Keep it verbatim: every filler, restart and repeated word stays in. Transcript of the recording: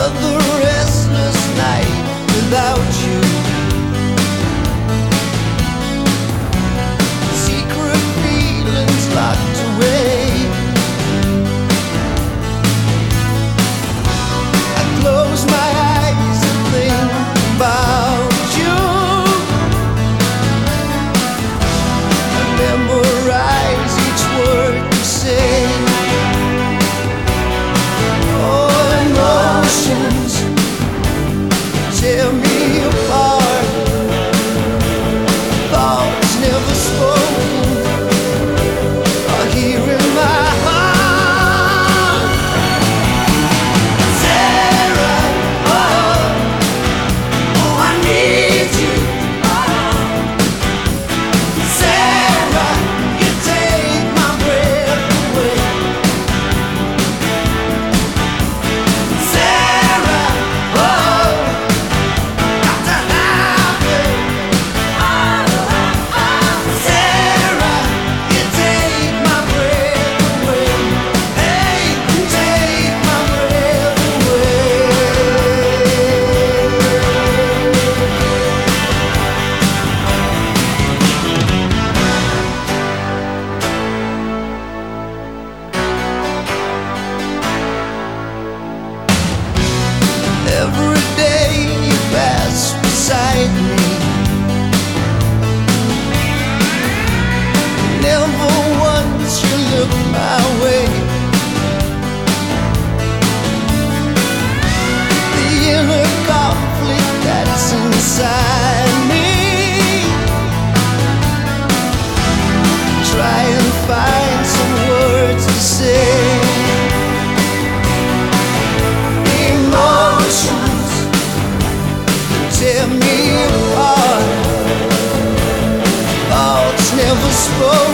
Another restless night without you. Secret feelings locked away. I close my eyes and think about you. I memorize each word you say. Tear me apart. Thoughts never spoken are here in my heart. Sarah, oh, oh, I need you. Sarah, you take my breath away. Sarah, oh, every day you pass beside me. Never once you look my way. The inner conflict that's inside me. Try and find some words to say. Emotions tear me apart. Thoughts never spoken